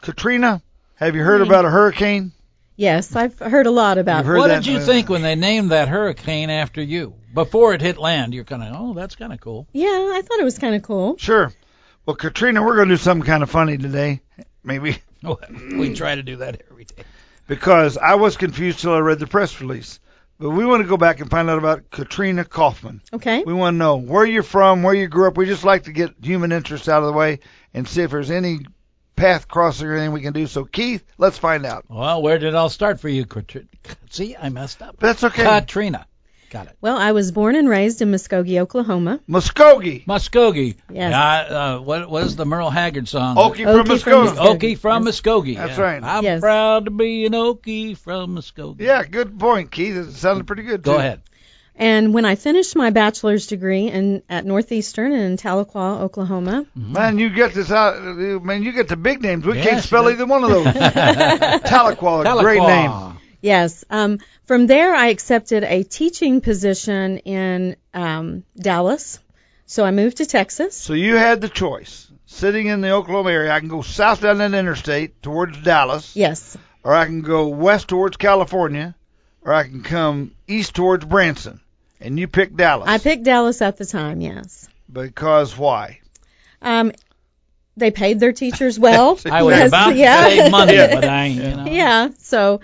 Katrina, have you heard about a hurricane? Yes, I've heard a lot about it. What did you think when they named that hurricane after you? Before it hit land, you're kind of, oh, that's kind of cool. Yeah, I thought it was kind of cool. Sure. Well, Katrina, we're going to do something kind of funny today. Maybe. We try to do that every day. Because I was confused till I read the press release. But we want to go back and find out about Katrina Kaufman. Okay. We want to know where you're from, where you grew up. We just like to get human interest out of the way and see if there's any path crossing or anything we can do. So, Keith, let's find out. Well, where did it all start for you? See, I messed up. That's okay. Katrina. Got it. Well, I was born and raised in Muskogee, Oklahoma. Muskogee. Yes. What was the Merle Haggard song? Okie from Muskogee. Okie from Muskogee. That's right. I'm proud to be an Okie from Muskogee. Yeah, good point, Keith. It sounded pretty good, too. Go ahead. And when I finished my bachelor's degree at Northeastern in Tahlequah, Oklahoma. Man, you get this out. Man, you get the big names. We can't spell either one of those. Tahlequah, great name. Yes. From there, I accepted a teaching position in Dallas. So I moved to Texas. So you had the choice. Sitting in the Oklahoma area, I can go south down that interstate towards Dallas. Yes. Or I can go west towards California. Or I can come east towards Branson. And you picked Dallas. I picked Dallas at the time, yes. Because why? They paid their teachers well. I was about to say money, but I, Yeah, so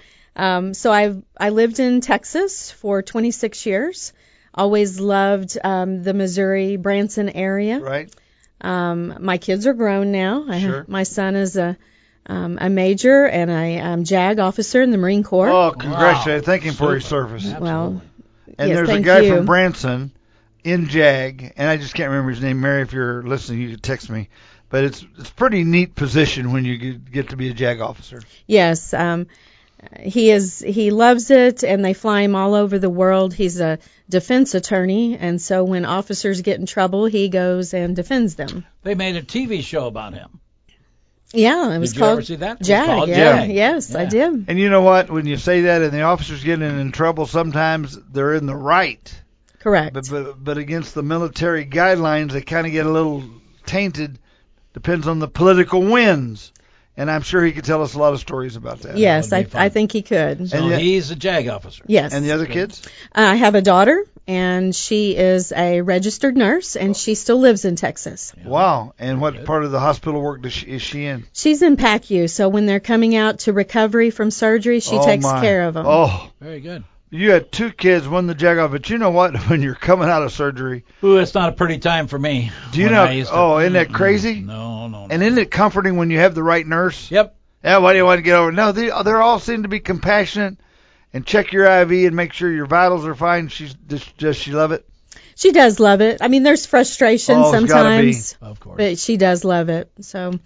I lived in Texas for 26 years. Always loved the Missouri Branson area. Right. My kids are grown now. Sure. My son is a major and a JAG officer in the Marine Corps. Oh, congratulations! Thank him for his service. Absolutely. Well, And yes, there's a thank guy you. from Branson in JAG, and I just can't remember his name. Mary, if you're listening, you can text me. But it's a pretty neat position when you get to be a JAG officer. Yes, he loves it, and they fly him all over the world. He's a defense attorney, and so when officers get in trouble, he goes and defends them. They made a TV show about him. Yeah, it was Did called you ever see that? It was JAG. called Yeah, JAG. yes, Yeah. I did. And you know what? When you say that and the officers getting in trouble, sometimes they're in the right. Correct. But against the military guidelines, they kind of get a little tainted. Depends on the political winds. And I'm sure he could tell us a lot of stories about that. Yes, That would be fun. I think he could. So he's a JAG officer. Yes. And the other kids? I have a daughter, and she is a registered nurse, and she still lives in Texas. Yeah. Wow. And what part of the hospital work is she in? She's in PACU, so when they're coming out to recovery from surgery, she takes care of them. Oh, Very good. you had two kids, one the JAG off, but you know what? When you're coming out of surgery, Ooh, it's not a pretty time for me. do you know? Isn't that crazy? No. And isn't it comforting when you have the right nurse? Yep. Yeah, why do you want to get over? No, they're all seem to be compassionate and check your IV and make sure your vitals are fine. Does she love it? She does love it. I mean, there's frustration Oh, it's gotta be. sometimes, Of course. but she does love it. So,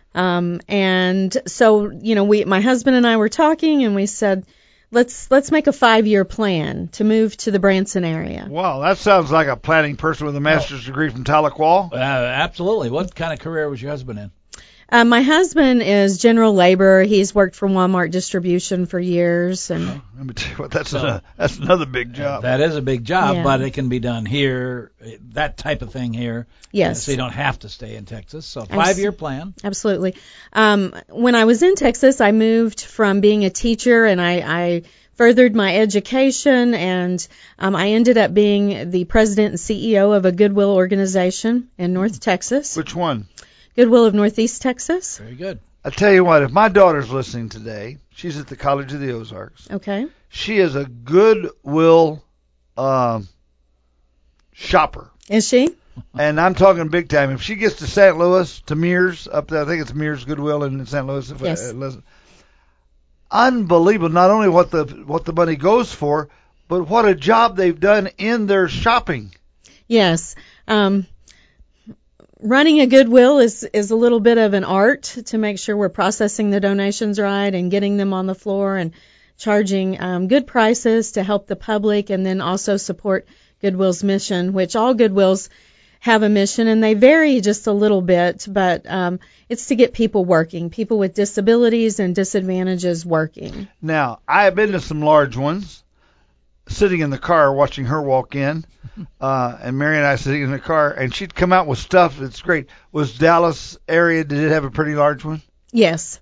and so, my husband and I were talking, and we said, let's make a 5-year plan to move to the Branson area. Wow, that sounds like a planning person with a master's degree from Tahlequah. Absolutely. What kind of career was your husband in? My husband is general labor. He's worked for Walmart distribution for years, and Let me tell you what, that's another big job. That is a big job, Yeah. but it can be done here, that type of thing here. Yes. So you don't have to stay in Texas. So 5-year plan. absolutely. When I was in Texas, I moved from being a teacher, and I furthered my education, and I ended up being the president and CEO of a Goodwill organization in North Texas. Which one? Goodwill of Northeast Texas. Very good. I tell you what, if my daughter's listening today, she's at the College of the Ozarks. Okay. She is a Goodwill shopper. Is she? And I'm talking big time. If she gets to St. Louis, to Mears, up there, I think it's Mears Goodwill in St. Louis. Yes. Unbelievable. Not only what the money goes for, but what a job they've done in their shopping. Yes. Running a Goodwill is a little bit of an art to make sure we're processing the donations right and getting them on the floor and charging good prices to help the public, and then also support Goodwill's mission, which all Goodwills have a mission, and they vary just a little bit, but it's to get people working, people with disabilities and disadvantages working. Now, I have been to some large ones, sitting in the car watching her walk in, and Mary and I sitting in the car, and she'd come out with stuff that's great. Was Dallas area, did it have a pretty large one? Yes.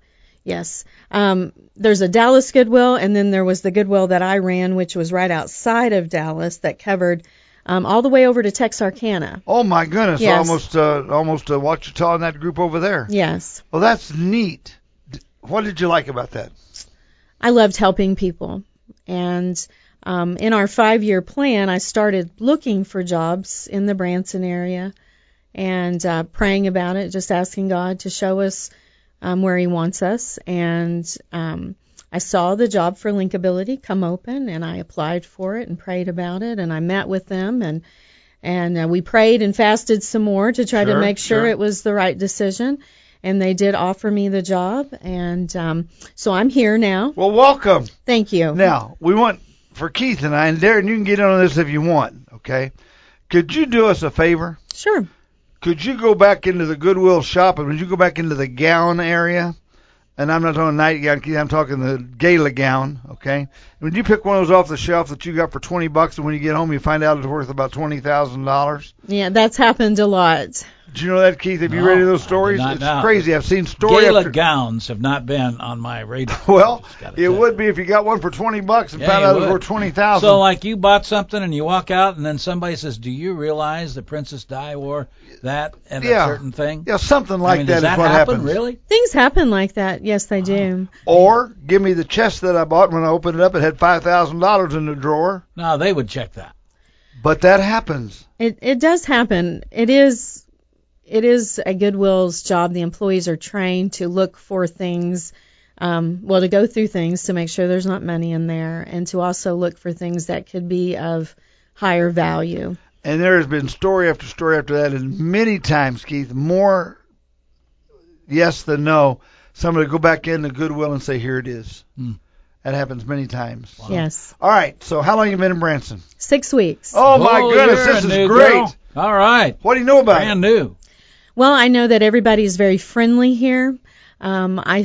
Yes. There's a Dallas Goodwill, and then there was the Goodwill that I ran, which was right outside of Dallas, that covered all the way over to Texarkana. Oh my goodness! Yes. Almost Wichita in that group over there. Yes. Well, that's neat. What did you like about that? I loved helping people. And in our 5-year plan, I started looking for jobs in the Branson area and praying about it, just asking God to show us where He wants us. And I saw the job for Linkability come open, and I applied for it and prayed about it, and I met with them, and we prayed and fasted some more to try to make sure it was the right decision. And they did offer me the job, and so I'm here now. Well, welcome. Thank you. Now, we want, for Keith and I, and Darren, you can get in on this if you want, okay? Could you do us a favor? Sure. Could you go back into the Goodwill shop, and would you go back into the gown area? And I'm not talking nightgown, Keith, I'm talking the gala gown, okay? Would you pick one of those off the shelf that you got for $20, and when you get home you find out it's worth about $20,000? Yeah, that's happened a lot. Did you know that, Keith? Have you read any of those stories? It's crazy. I've seen story Gala after gowns have not been on my radar. Well, it would be if you got one for $20 and found out it was worth $20,000. So, like, you bought something and you walk out, and then somebody says, "Do you realize the Princess Di wore that and a certain thing?" Yeah, something like does that is that what happen, happens. Really? Things happen like that. Yes, they do. Or give me the chest that I bought. When I opened it up, it had $5,000 in the drawer. No, they would check that. But that happens. It does happen. It is a Goodwill's job. The employees are trained to look for things, to go through things to make sure there's not money in there, and to also look for things that could be of higher value. And there has been story after story after that, and many times, Keith, more yes than no, somebody go back into Goodwill and say, "Here it is." That happens many times. Wow. Yes. All right, so how long have you been in Branson? 6 weeks. Oh, my goodness, this is great. Girl. All right. What do you know about Brand it? new. Well, I know that everybody is very friendly here. I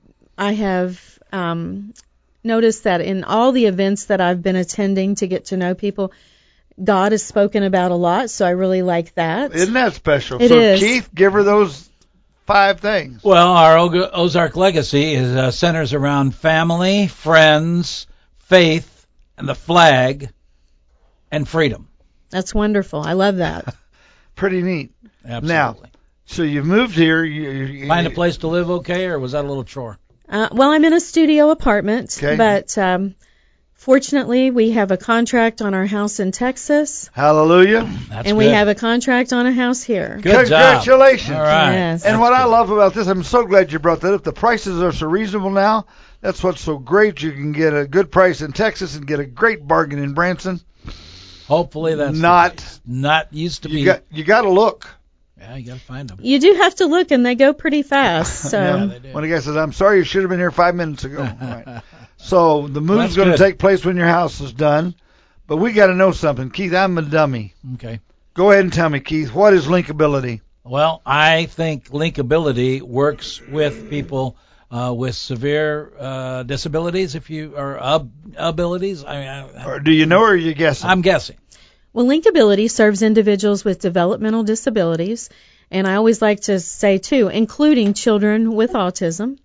have noticed that in all the events that I've been attending to get to know people, God is spoken about a lot, so I really like that. Isn't that special? It is. Keith, give her those 5 things. Well, our Ozark legacy is centers around family, friends, faith, and the flag, and freedom. That's wonderful. I love that. Pretty neat. Absolutely. Now, so you've moved here. You Find a place to live okay, or was that a little chore? Well, I'm in a studio apartment, Okay. but fortunately we have a contract on our house in Texas, Hallelujah. That's and good. we have a contract on a house here. Good job. Congratulations. All right. Yes. And That's what I good. love about this, I'm so glad you brought that up. The prices are so reasonable now. That's what's so great. You can get a good price in Texas and get a great bargain in Branson. Hopefully that's not used to be. You got to look. Yeah, you got to find them. You do have to look, and they go pretty fast. So Yeah. They do. When a guy says, "I'm sorry, you should have been here 5 minutes ago." Right. So the move's That's going to good. take place when your house is done. But we got to know something. Keith, I'm a dummy. Okay. Go ahead and tell me, Keith, what is linkability? Well, I think Linkability works with people with severe disabilities, or abilities. Or do you know, or are you guessing? I'm guessing. Well, Linkability serves individuals with developmental disabilities, and I always like to say, too, including children with autism.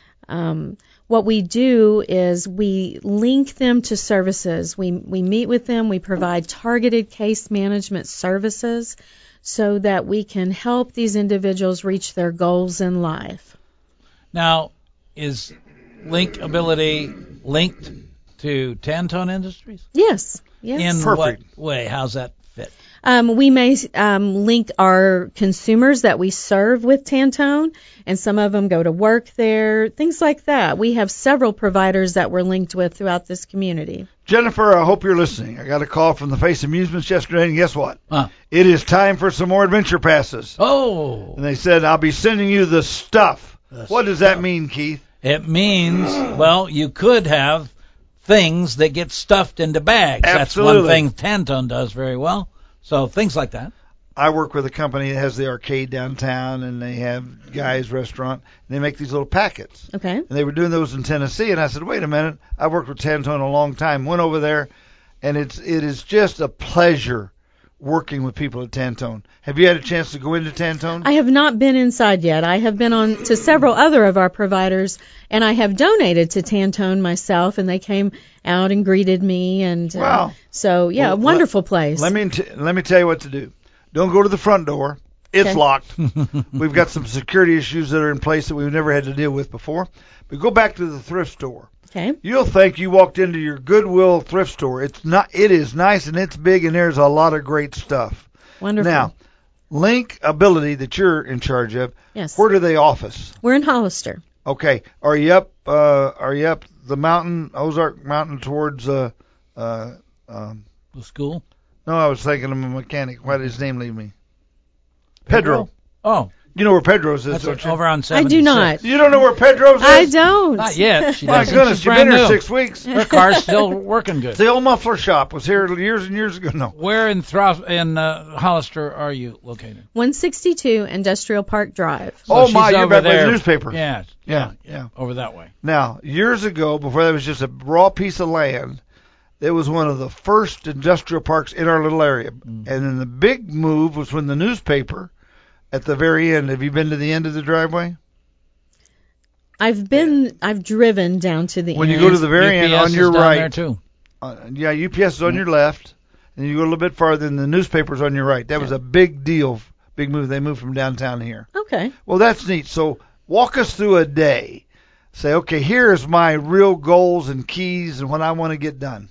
What we do is we link them to services. We meet with them. We provide targeted case management services so that we can help these individuals reach their goals in life. Now, is Linkability linked to Tantone Industries? Yes. Yes. In Perfect. what way? How's that fit? We may link our consumers that we serve with Tantone, and some of them go to work there, things like that. We have several providers that we're linked with throughout this community. Jennifer, I hope you're listening. I got a call from the Face Amusements yesterday, and guess what? Huh. It is time for some more adventure passes. Oh, And they said, I'll be sending you the stuff. What does that mean, Keith? it means, well, you could have things that get stuffed into bags. Absolutely. That's one thing Tantone does very well. So things like that. I work with a company that has the arcade downtown, and they have Guy's Restaurant, and they make these little packets. Okay. And they were doing those in Tennessee, and I said, wait a minute. I worked with Tantone a long time, went over there, and it is just a pleasure working with people at Tantone. Have you had a chance to go into Tantone? I have not been inside yet. I have been on to several other of our providers, and I have donated to Tantone myself, and they came out and greeted me. And Wow. So, yeah, Well, a wonderful place. Let me tell you what to do. Don't go to the front door. It's Okay. locked. We've got some security issues that are in place that we've never had to deal with before. But go back to the thrift store. Okay. You'll think you walked into your Goodwill thrift store. It's not. It is nice and it's big and there's a lot of great stuff. Wonderful. Now, Link Ability that you're in charge of. Yes. Where do they office? We're in Hollister. Okay. Are you up the mountain, Ozark Mountain towards The school? No, I was thinking of a mechanic. Why did his name leave me? Pedro. Oh, You know where Pedro's is, that's don't you? over on I 76. do not. You don't know where Pedro's is? I don't. Not yet. She My doesn't. goodness, She's you've brand been here new. 6 weeks. Her car's still working good. The old muffler shop was here years and years ago. No. Where in Hollister are you located? 162 Industrial Park Drive. So Oh she's my, you're over back by there. the newspaper. Yeah, Yeah. over that way. Now, years ago, before that was just a raw piece of land, it was one of the first industrial parks in our little area. And then the big move was when the newspaper, at the very end, have you been to the end of the driveway? I've driven down to the When end. you go to the very end, UPS on your is down right. there too. Yeah, UPS is on your left, and you go a little bit farther, and the newspaper's on your right. That was a big deal, big move. They moved from downtown here. Okay. Well, that's neat. So walk us through a day. Say, okay, here's my real goals and keys and what I want to get done.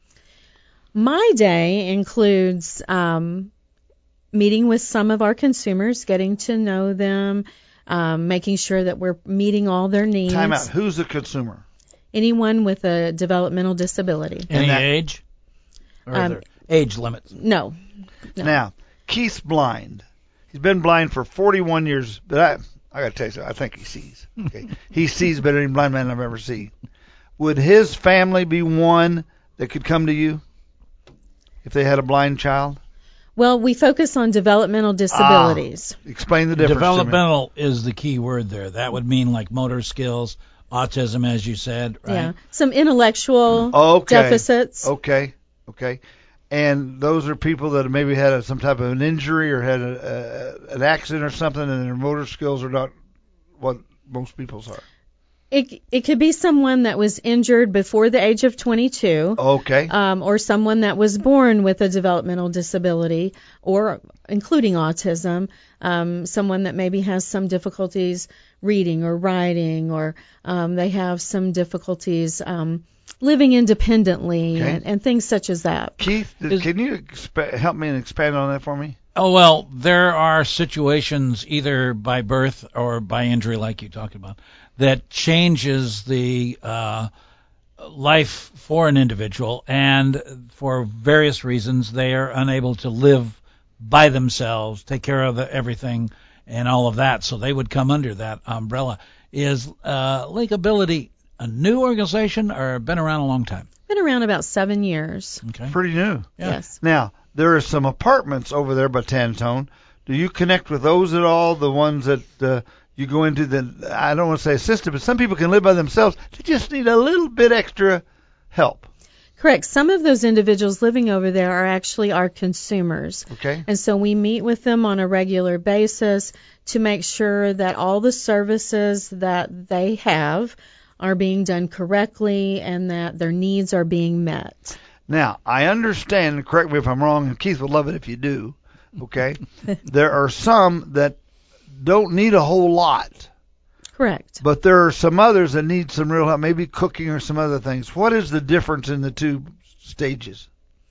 My day includes meeting with some of our consumers, getting to know them, making sure that we're meeting all their needs. Time out. Who's the consumer? Anyone with a developmental disability. Any that- age? Or are there age limits? No. Now, Keith's blind. He's been blind for 41 years, but I got to tell you something. I think he sees. Okay. He sees better than any blind man I've ever seen. Would his family be one that could come to you if they had a blind child? Well, we focus on developmental disabilities. Explain the difference. Developmental is the key word there. That would mean like motor skills, autism, as you said, right? Yeah. Some intellectual Okay. deficits. Okay. And those are people that maybe had some type of an injury or had an accident or something, and their motor skills are not what most people's are. It could be someone that was injured before the age of 22. Okay. Or someone that was born with a developmental disability, or including autism, someone that maybe has some difficulties reading or writing, or they have some difficulties living independently, Okay. and things such as that. Keith, can you help me and expand on that for me? Oh, well, there are situations either by birth or by injury, like you talked about, that changes the life for an individual, and for various reasons they are unable to live by themselves, take care of everything and all of that, so they would come under that umbrella. Is Linkability a new organization or been around a long time? Been around about 7 years. Okay. Pretty new. Yeah. Yes. Now, there are some apartments over there by Tantone. Do you connect with those at all? The ones that you go into that, I don't want to say assisted, but some people can live by themselves. They just need a little bit extra help. Correct. Some of those individuals living over there are actually our consumers. Okay. And so we meet with them on a regular basis to make sure that all the services that they have are being done correctly and that their needs are being met. Now, I understand, correct me if I'm wrong, and Keith would love it if you do, okay? There are some that don't need a whole lot, Correct. but there are some others that need some real help, maybe cooking or some other things. What is the difference in the two stages?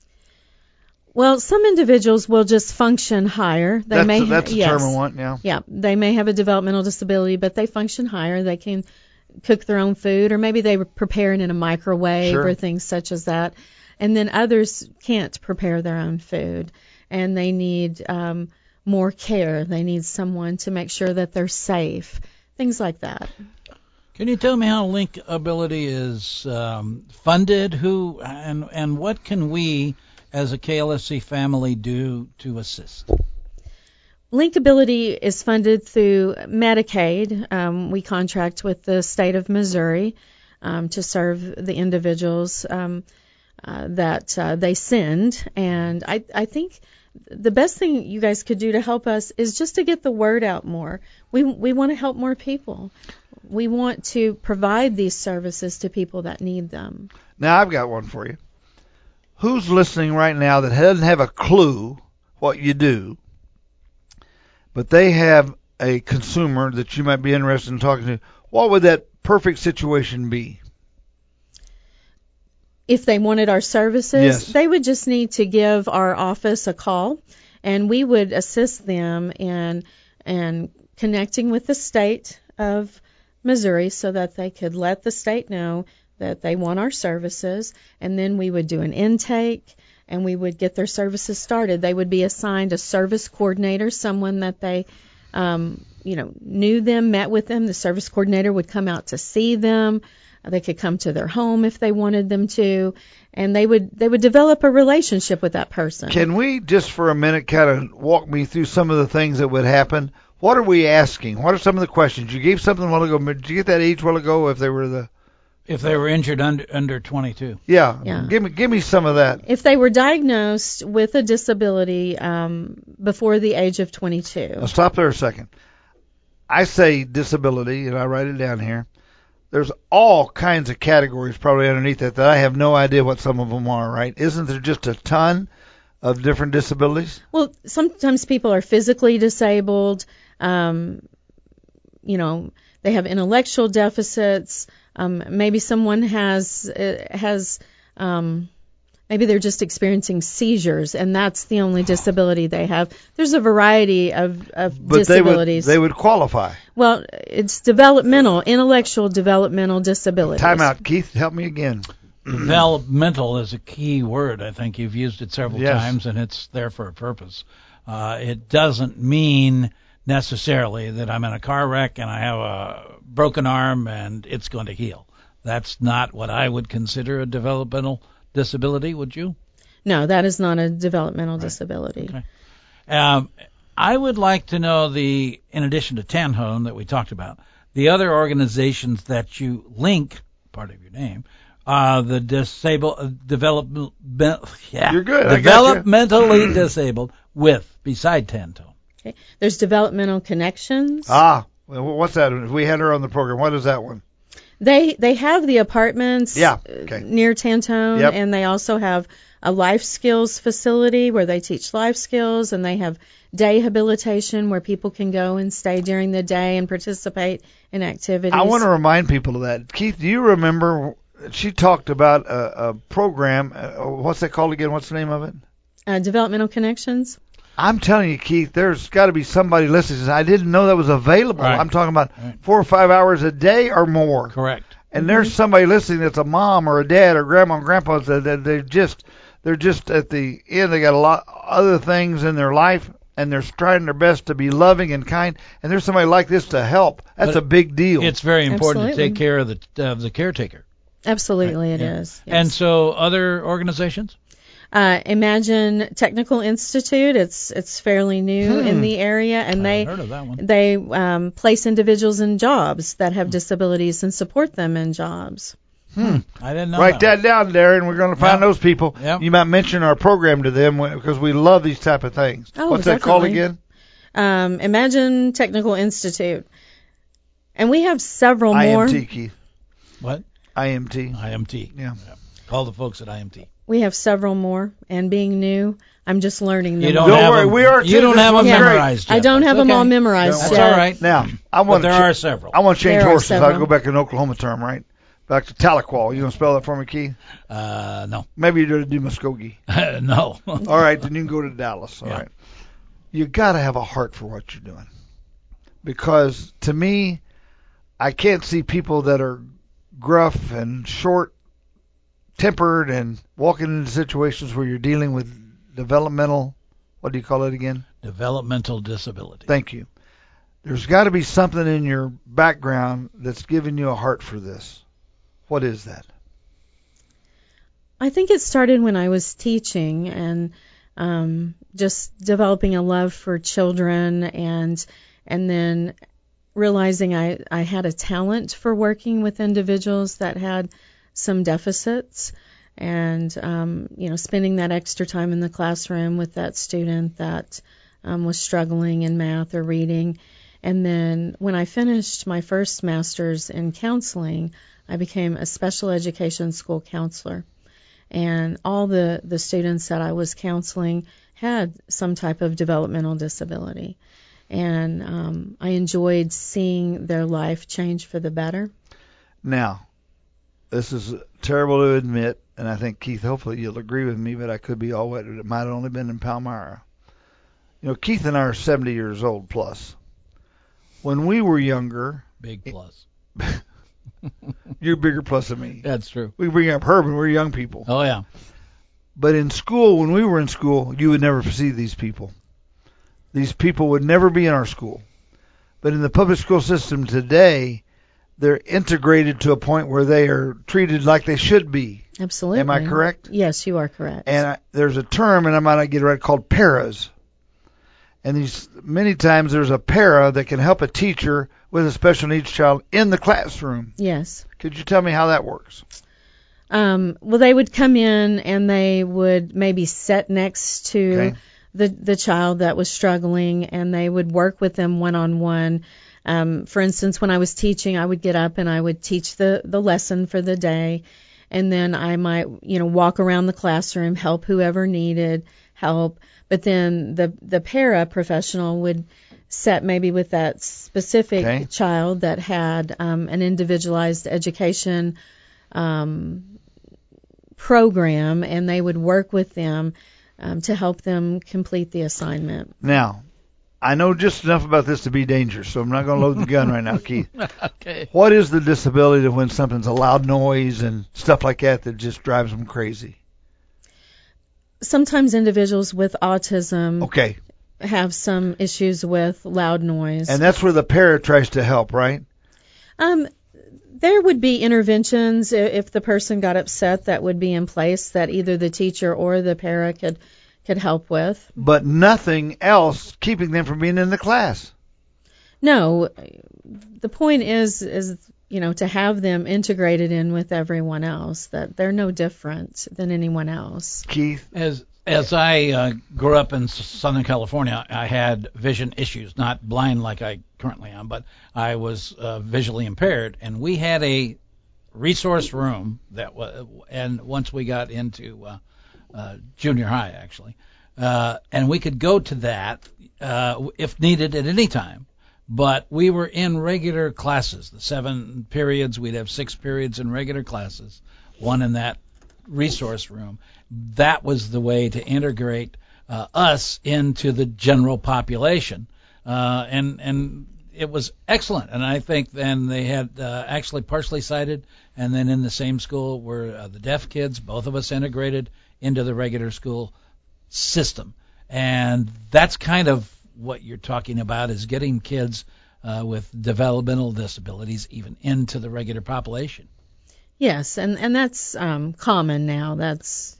Well, some individuals will just function higher. That's a term I want, yeah. Yeah, they may have a developmental disability, but they function higher. They can cook their own food, or maybe they prepare it in a microwave Sure. or things such as that. And then others can't prepare their own food, and they need more care. They need someone to make sure that they're safe, things like that. Can you tell me how Linkability is funded? Who and what can we, as a KLSC family, do to assist? Linkability is funded through Medicaid. We contract with the state of Missouri to serve the individuals that they send. And I think the best thing you guys could do to help us is just to get the word out more. We want to help more people. We want to provide these services to people that need them. Now, I've got one for you. Who's listening right now that doesn't have a clue what you do, but they have a consumer that you might be interested in talking to? What would that perfect situation be? If they wanted our services, Yes. they would just need to give our office a call, and we would assist them in connecting with the state of Missouri so that they could let the state know that they want our services, and then we would do an intake and we would get their services started. They would be assigned a service coordinator, someone that they knew them, met with them. The service coordinator would come out to see them. They could come to their home if they wanted them to, and they would develop a relationship with that person. Can we just for a minute kind of walk me through some of the things that would happen? What are we asking? What are some of the questions? You gave something a while ago. Did you get that age a while ago if they were injured under 22? Yeah. Give me some of that. If they were diagnosed with a disability before the age of 22. Now stop there a second. I say disability, and I write it down here. There's all kinds of categories probably underneath that I have no idea what some of them are, right? Isn't there just a ton of different disabilities? Well, sometimes people are physically disabled. They have intellectual deficits. Maybe someone maybe they're just experiencing seizures, and that's the only disability they have. There's a variety of disabilities. They would qualify. Well, it's intellectual developmental disabilities. Time out, Keith. Help me again. Developmental is a key word. I think you've used it several Yes. times, and it's there for a purpose. It doesn't mean necessarily that I'm in a car wreck and I have a broken arm and it's going to heal. That's not what I would consider a developmental disability, would you? No, that is not a developmental disability. Okay. I would like to know in addition to Tanhone that we talked about, the other organizations that you link, part of your name, the You're good. I got you. developmentally disabled beside Tanhone. Okay. There's Developmental Connections. Well, what's that? If we had her on the program, what is that one? They have the apartments near Tantone, Yep. and they also have a life skills facility where they teach life skills, and they have day habilitation where people can go and stay during the day and participate in activities. I want to remind people of that. Keith, do you remember she talked about a program? What's that called again? What's the name of it? Developmental Connections. I'm telling you, Keith, there's got to be somebody listening who says, I didn't know that was available. Right. I'm talking about 4 or 5 hours a day or more. Correct. And there's somebody listening that's a mom or a dad or grandma and grandpa that they're just at the end. They got a lot other things in their life, and they're trying their best to be loving and kind. And there's somebody like this to help. That's a big deal. It's very important Absolutely. to take care of the caretaker. Absolutely, it is. Yes. And so, other organizations? Imagine Technical Institute. It's fairly new in the area, and I heard of that one. they place individuals in jobs that have disabilities and support them in jobs. I didn't know. Write that down, Darren. We're going to find those people. Yep. You might mention our program to them because we love these type of things. Oh, What's that called definitely. again? Imagine Technical Institute. And we have several more. IMT, Keith. What? IMT. IMT. Yeah. Call the folks at IMT. We have several more, and being new, I'm just learning them. You don't Don't have worry, them, we are you too. don't This have them one's great. memorized yet. I don't have That's them all okay. memorized That's yet. all right. Now, I But want there are several. I want to change There are horses. I'll several. go back to an Oklahoma term, right? Back to Tahlequah. You gonna spell that for me, Keith? No. Maybe you're gonna do Muskogee. No. All right, then you can go to Dallas. All right. You got to have a heart for what you're doing, because to me, I can't see people that are gruff and short-tempered and walking into situations where you're dealing with developmental. What do you call it again? Developmental disability. Thank you. There's got to be something in your background that's giving you a heart for this. What is that? I think it started when I was teaching and just developing a love for children and then realizing I had a talent for working with individuals that had some deficits and spending that extra time in the classroom with that student that was struggling in math or reading. And then when I finished my first master's in counseling, I became a special education school counselor. And all the students that I was counseling had some type of developmental disability. And I enjoyed seeing their life change for the better. Now, this is terrible to admit, and I think, Keith, hopefully you'll agree with me, but I could be all wet. It might have only been in Palmyra. Keith and I are 70 years old plus. When we were younger... Big plus. You're a bigger plus than me. That's true. We bring up Herb, and we're young people. Oh, yeah. But in school, when we were in school, you would never see these people. These people would never be in our school. But in the public school system today, they're integrated to a point where they are treated like they should be. Absolutely. Am I correct? Yes, you are correct. And there's a term, and I might not get it right, called paras. And many times there's a para that can help a teacher with a special needs child in the classroom. Yes. Could you tell me how that works? Well, they would come in and they would maybe sit next to the child that was struggling, and they would work with them one-on-one. For instance, when I was teaching, I would get up and I would teach the lesson for the day, and then I might, walk around the classroom, help whoever needed help. But then the para-professional would sit maybe with that specific child that had an individualized education program, and they would work with them to help them complete the assignment. Now, I know just enough about this to be dangerous, so I'm not going to load the gun right now, Keith. Okay. What is the disability of when something's a loud noise and stuff like that just drives them crazy? Sometimes individuals with autism have some issues with loud noise. And that's where the para tries to help, right? There would be interventions if the person got upset that would be in place that either the teacher or the para could help with. But nothing else keeping them from being in the class. No. The point is to have them integrated in with everyone else, that they're no different than anyone else. Keith? As I grew up in Southern California, I had vision issues, not blind like I currently am, but I was visually impaired, and we had a resource room and once we got into junior high, actually, and we could go to that if needed at any time. But we were in regular classes, the 7 periods. We'd have 6 periods in regular classes, 1 in that resource room. That was the way to integrate us into the general population, and it was excellent. And I think then they had actually partially sighted, and then in the same school were the deaf kids. Both of us integrated into the regular school system, and that's kind of what you're talking about, is getting kids with developmental disabilities even into the regular population. Yes, and that's common now. That's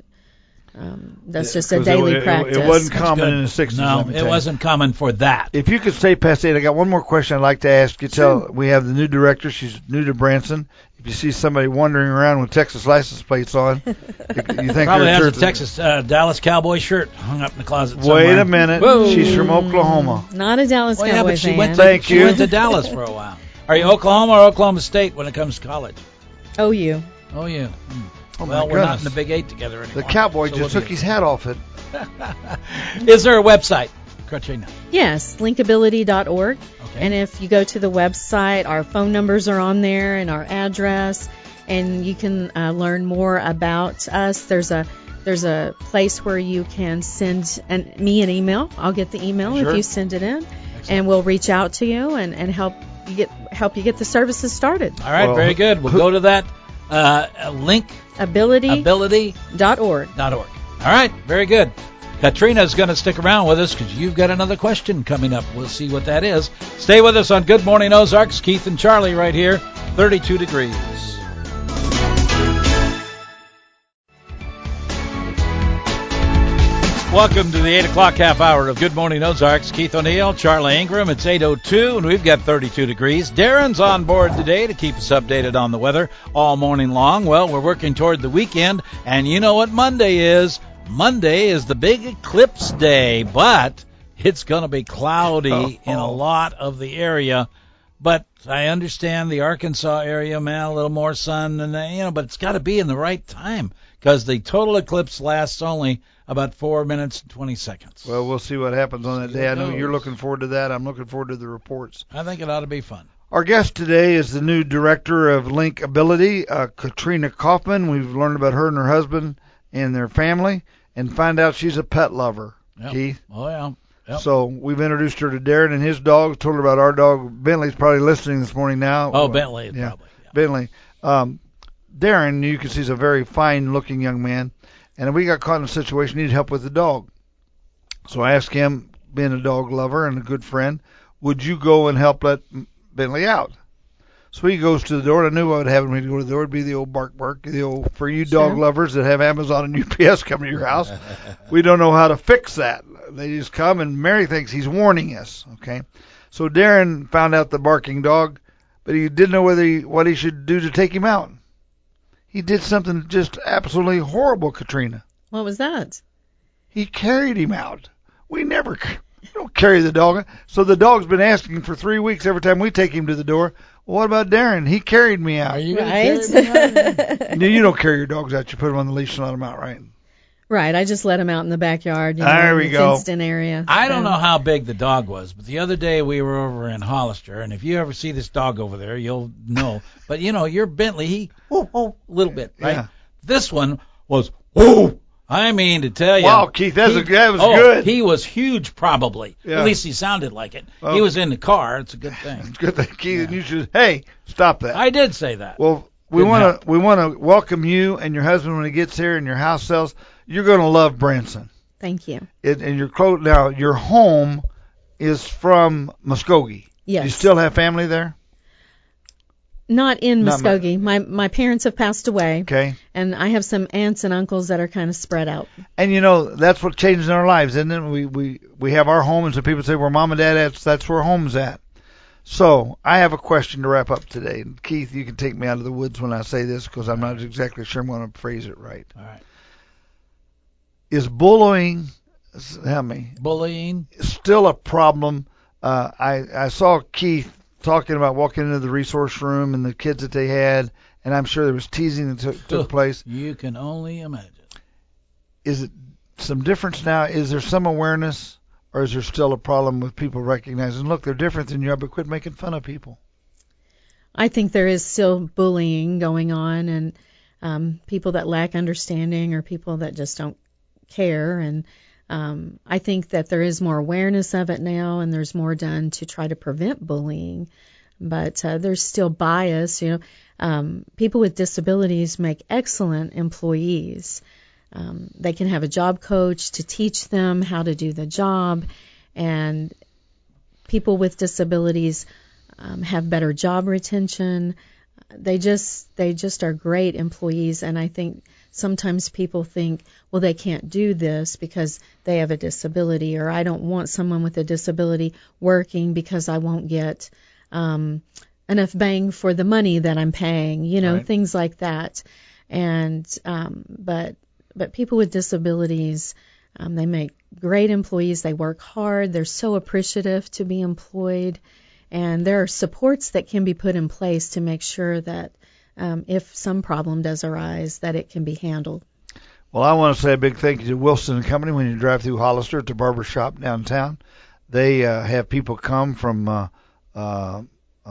just a daily practice. It wasn't common in the 60s. No, it wasn't common for that. If you could stay past 8, I got one more question I'd like to ask you. Sure. We have the new director. She's new to Branson. If you see somebody wandering around with Texas license plates on, you think probably they're has a Texas Dallas Cowboy shirt hung up in the closet somewhere. Wait a minute. Whoa. She's from Oklahoma. Not a Dallas Cowboy yeah, but she fan. went to Dallas for a while. Are you Oklahoma or Oklahoma State when it comes to college? OU. Oh, yeah. Oh, well, my we're not goodness. in the Big 8 together anymore. The Cowboy so just took his hat off it. Is there a website, Katrina? Yes, linkability.org. Okay. And if you go to the website, our phone numbers are on there and our address, and you can learn more about us. There's a place where you can send me an email. I'll get the email if you send it in. Excellent. And we'll reach out to you and help you get the services started. All right, very good. We'll go to that link. Ability.org. All right, very good. Katrina's going to stick around with us because you've got another question coming up. We'll see what that is. Stay with us on Good Morning Ozarks. Keith and Charlie right here, 32 degrees. Welcome to the 8 o'clock half hour of Good Morning Ozarks. Keith O'Neill, Charlie Ingram. It's 8:02, and we've got 32 degrees. Darren's on board today to keep us updated on the weather all morning long. Well, we're working toward the weekend, and you know what Monday is. Monday is the big eclipse day, but it's going to be cloudy in a lot of the area. But I understand the Arkansas area, man, a little more sun, and but it's got to be in the right time because the total eclipse lasts only about 4 minutes and 20 seconds. Well, we'll see what happens on that day. I know you're looking forward to that. I'm looking forward to the reports. I think it ought to be fun. Our guest today is the new director of Link Ability, Katrina Kaufman. We've learned about her and her husband and their family and find out she's a pet lover, Keith. Oh, yeah. Yep. So we've introduced her to Darren and his dog, told her about our dog. Bentley's probably listening this morning now. Oh, Bentley, yeah, probably. Yeah. Bentley. Darren, you can see, is a very fine-looking young man, and we got caught in a situation, needed help with the dog. So I asked him, being a dog lover and a good friend, would you go and help let Bentley out? So he goes to the door, and I knew what would happen when he go to the door. It'd be the old bark, the old, for you dog lovers that have Amazon and UPS come to your house, we don't know how to fix that. They just come, and Mary thinks he's warning us, okay? So Darren found out the barking dog, but he didn't know what he should do to take him out. He did something just absolutely horrible, Katrina. What was that? He carried him out. We don't carry the dog. So the dog's been asking for 3 weeks every time we take him to the door, well, what about Darren? He carried me out. Are you right? You don't carry your dogs out. You put them on the leash and let them out, right? Right. I just let him out in the backyard. There we go. Fenced-in area. I don't know how big the dog was, but the other day we were over in Hollister, and if you ever see this dog over there, you'll know. But, your Bentley, he, a little bit, right? Yeah. This one was, I mean, to tell you. Wow, Keith, that was good. He was huge, probably. Yeah. At least he sounded like it. Well, he was in the car. It's a good thing. It's a good thing, Keith. And you should, hey, stop that. I did say that. Well, we want to welcome you and your husband when he gets here and your house sells. You're going to love Branson. Thank you. And your home is from Muskogee. Yes. You still have family there? Not in Muskogee. My parents have passed away. Okay. And I have some aunts and uncles that are kind of spread out. And that's what changes in our lives, isn't it? We have our home, and so people say where mom and dad at, that's where home's at. So I have a question to wrap up today. And Keith, you can take me out of the woods when I say this because I'm not exactly sure I'm going to phrase it right. All right. Is bullying still a problem? I saw Keith talking about walking into the resource room and the kids that they had, and I'm sure there was teasing that took place. You can only imagine. Is it some difference now? Is there some awareness, or is there still a problem with people recognizing, look, they're different than you are, but quit making fun of people? I think there is still bullying going on, and people that lack understanding or people that just don't care. And I think that there is more awareness of it now, and there's more done to try to prevent bullying. But there's still bias. People with disabilities make excellent employees. They can have a job coach to teach them how to do the job, and people with disabilities have better job retention. They just are great employees, and I think sometimes people think, well, they can't do this because they have a disability, or I don't want someone with a disability working because I won't get enough bang for the money that I'm paying, Right. Things like that. And but people with disabilities, they make great employees. They work hard. They're so appreciative to be employed. And there are supports that can be put in place to make sure that if some problem does arise, that it can be handled. Well, I want to say a big thank you to Wilson & Company. When you drive through Hollister at the barber shop downtown, they have people come from, why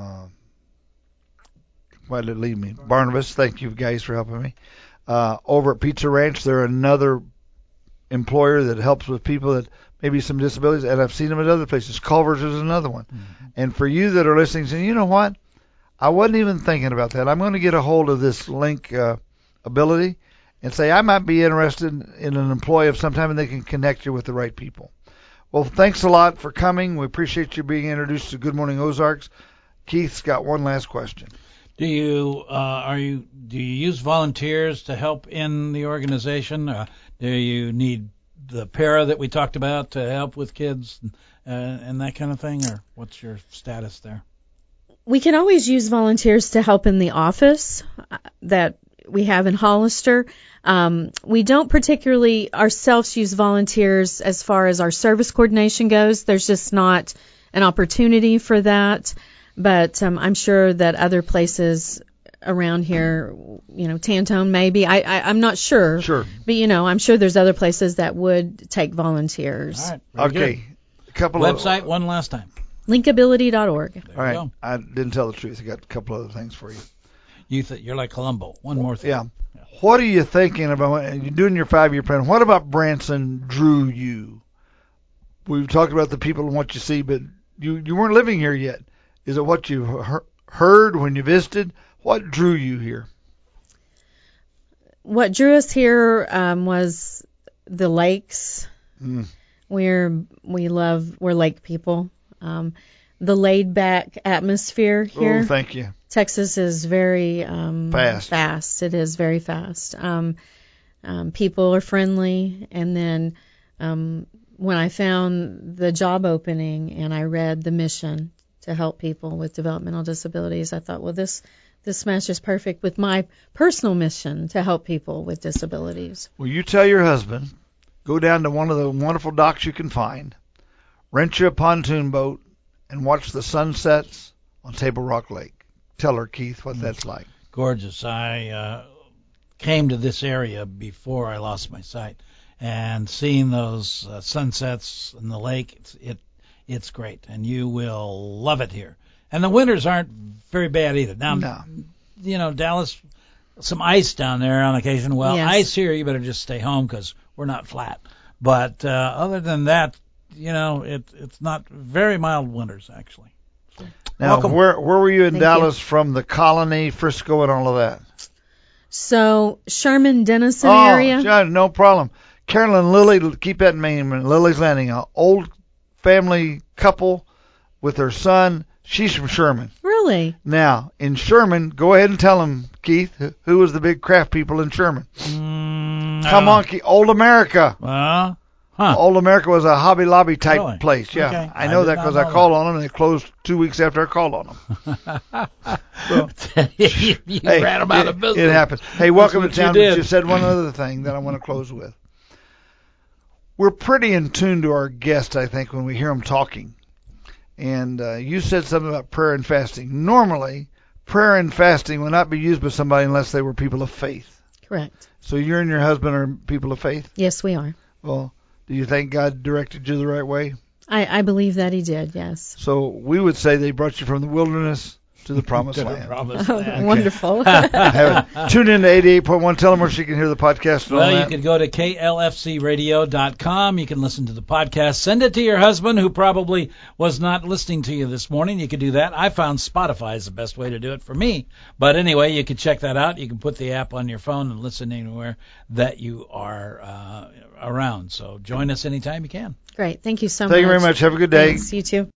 did it leave me? Barnabas. Thank you guys for helping me. Over at Pizza Ranch, they're another employer that helps with people that maybe some disabilities, and I've seen them at other places. Culver's is another one. Mm-hmm. And for you that are listening, saying, you know what? I wasn't even thinking about that. I'm going to get a hold of this Link Ability and say I might be interested in an employee of some time, and they can connect you with the right people. Well, thanks a lot for coming. We appreciate you being introduced to Good Morning Ozarks. Keith's got one last question. Do you use volunteers to help in the organization? Do you need the para that we talked about to help with kids and that kind of thing, or what's your status there? We can always use volunteers to help in the office that we have in Hollister. We don't particularly ourselves use volunteers as far as our service coordination goes. There's just not an opportunity for that. But I'm sure that other places around here, Tantone maybe. I'm not sure. Sure. But, I'm sure there's other places that would take volunteers. All right. Very Okay. Good. A couple Website of one last time. Linkability.org. There All right. you go. I didn't tell the truth. I got a couple other things for you. You're like Columbo. One more thing. Yeah. What are you thinking about? You're doing your 5-year plan. What about Branson drew you? We've talked about the people and what you see, but you weren't living here yet. Is it what you heard when you visited? What drew you here? What drew us here was the lakes. We're lake people. The laid back atmosphere here. Oh, thank you. Texas is very Fast. It is very fast. People are friendly, and then when I found the job opening and I read the mission to help people with developmental disabilities, I thought, well, this matches perfect with my personal mission to help people with disabilities. Well, you tell your husband, go down to one of the wonderful docks you can find, rent you a pontoon boat, and watch the sunsets on Table Rock Lake. Tell her, Keith, what that's like. Gorgeous. I came to this area before I lost my sight, and seeing those sunsets in the lake, it's great, and you will love it here. And the winters aren't very bad either. Now, No. Dallas, some ice down there on occasion. Well, Yes. Ice here, you better just stay home because we're not flat. But other than that, it's not very mild winters, actually. So, Now, welcome. where were you in Thank Dallas from the Colony, Frisco, and all of that? So Sherman Denison Oh, area. John, no problem. Carolyn Lilly, keep that in mind. Lily's Landing, an old family couple with her son. She's from Sherman. Really? Now, in Sherman, go ahead and tell them, Keith, who was the big craft people in Sherman? Come on, Keith. Old America. Old America was a Hobby Lobby type Really? place. Yeah, Okay. I know I did that not because know I called on them, and they closed 2 weeks after I called on them. So, you ran them out of business. It happens. Hey, welcome to what you town. did. You said one other thing that I want to close with. We're pretty in tune to our guests, I think, when we hear them talking. And you said something about prayer and fasting. Normally, prayer and fasting would not be used by somebody unless they were people of faith. Correct. So you and your husband are people of faith? Yes, we are. Well, do you think God directed you the right way? I believe that he did, yes. So we would say they brought you from the wilderness to the promised land. Wonderful. Tune in to 88.1. Tell them where she can hear the podcast. And all Well, you that. could go to klfcradio.com. You can listen to the podcast. Send it to your husband, who probably was not listening to you this morning. You could do that. I found Spotify is the best way to do it for me. But anyway, you can check that out. You can put the app on your phone and listen anywhere that you are around. So join us anytime you can. Great. Thank you so much. Thank you very much. Have a good day. Thanks. You too.